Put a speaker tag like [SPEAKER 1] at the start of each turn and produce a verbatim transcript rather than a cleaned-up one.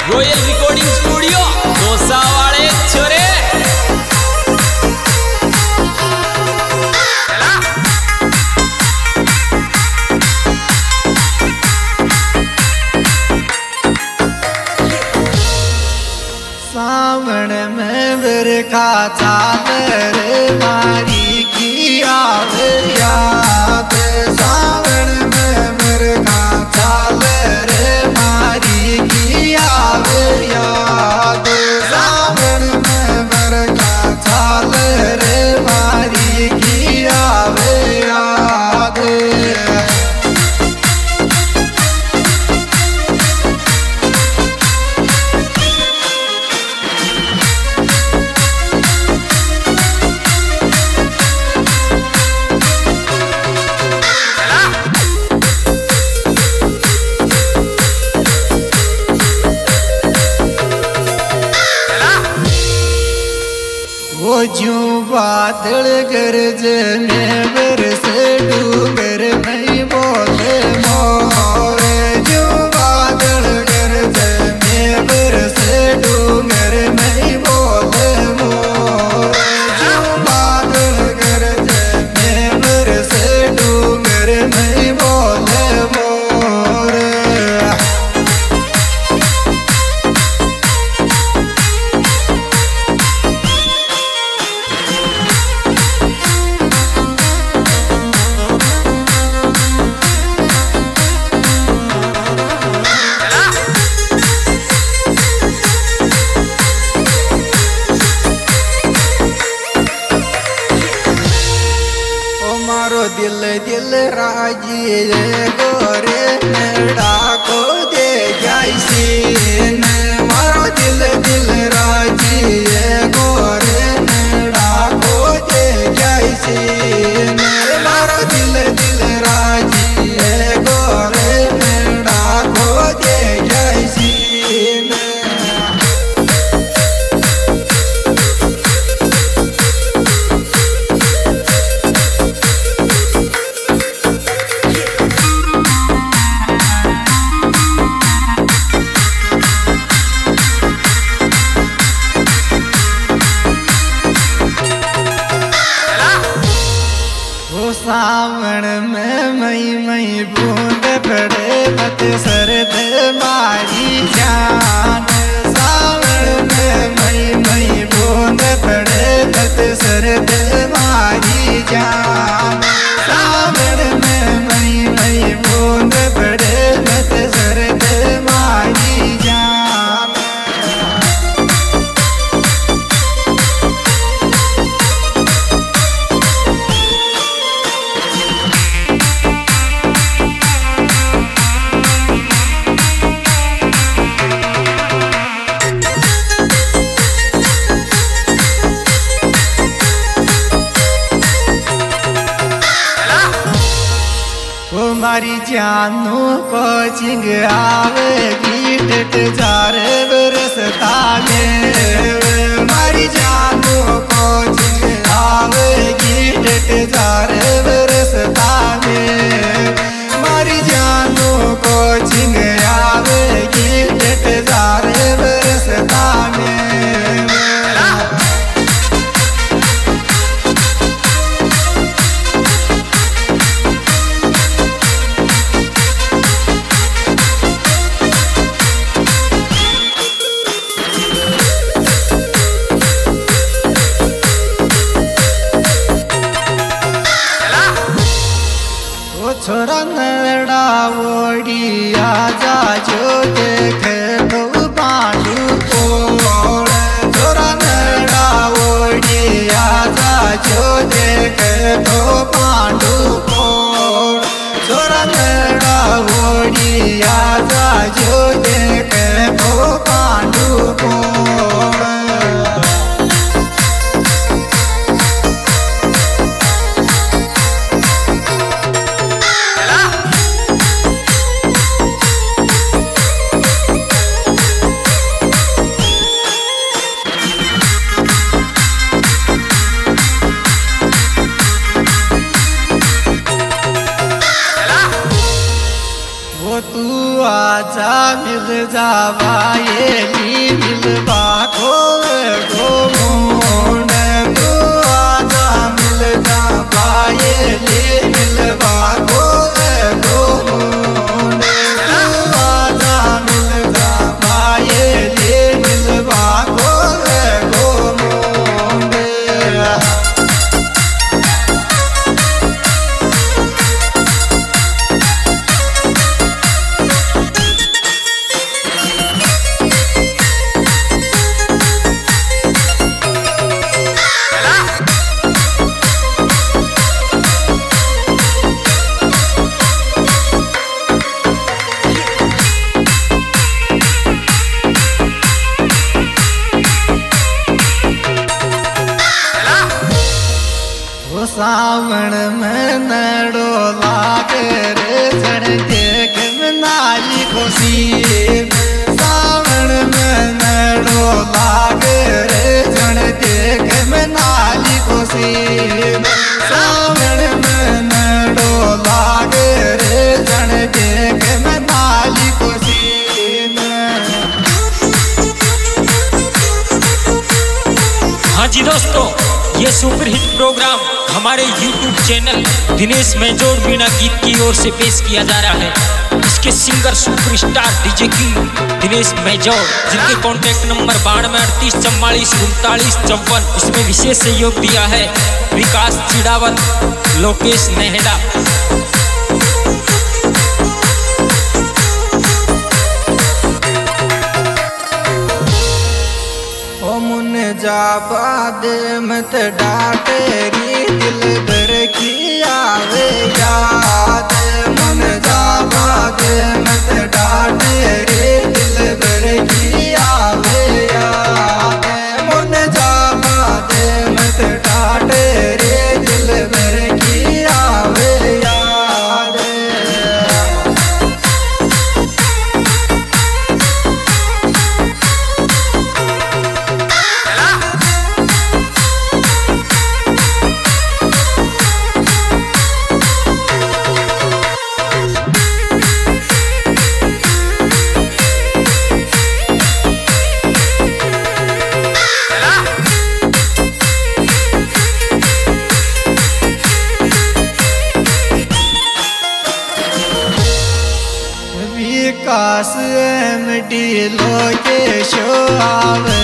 [SPEAKER 1] Royal recording studio dosa वाले छोरे।
[SPEAKER 2] सावन में बरखा चाल रे मारी की आवे याद। सावन में बरखा चाल रे मारी की आवे याद। सावन में बरखा चाल रे मारी की आवे याद। वो ज्यों बादल गरज में बरसे डूंगर में बोले मोर। ज्यों बादल गरज में बरसे डूंगर में बोले मोर। ज्यों बादल गरज में बरसे डूंगर में बोले मोर। मारो दिल दिल राजी गोरे मेरा को दे जाइसी। मारो दिल दिल राजी गोरे मेरा को दे जाइसी। मारो दिल दिल राजी गोरे मेरा को दे जाइसी। सावन में मई मई बूंद पड़े मत सरद मारी जान। सावन में मई मई बूंद पड़े मत सरद मारी जान। सावन में मई मई बूंद पड़े मत सरद मारी जान। मारी जानू कोचिंग आवेगी टिट जार बरसता में। मारी जानू कोचिंग आवेगी टिट जार बरसता में। मारी जानू कोचिंग आवेगी टिट जार बरसता में। जावाये ली मिलवा को गो मुंड तू आजा मिल जावाये ली मिलवा को गो मुंड तू आजा मिल जावाये ली मिलवा को गो मुंड। सावण में नड़ो लागे रे जन देख नाली खुशी सावण में नड़ो लागे रे जन देख नाली खुशी सावण में नड़ो लागे रे जन देख नाली खुशी।
[SPEAKER 1] हाँ जी दोस्तों, ये सुपरहिट प्रोग्राम हमारे यूट्यूब चैनल दिनेश मेजोर बिना गीत की ओर से पेश किया जा रहा है। इसके singer superstar DJ king Dinesh Major, जिनके कॉन्टैक्ट नंबर बानवे अड़तीस चौवालीस उनतालीस चौवन। इसमें विशेष सहयोग दिया है विकास चिड़ावत, लोकेश नेहड़ा।
[SPEAKER 2] जाबा दे मत डाटेरी दिल भर की आवे याद मन जाबा दे मत डाटेरी दिल भर की आवे याद मन जाबा दे मत डाटेरी दिल भर की आवे याद। विकास एम डी लोकेश आवे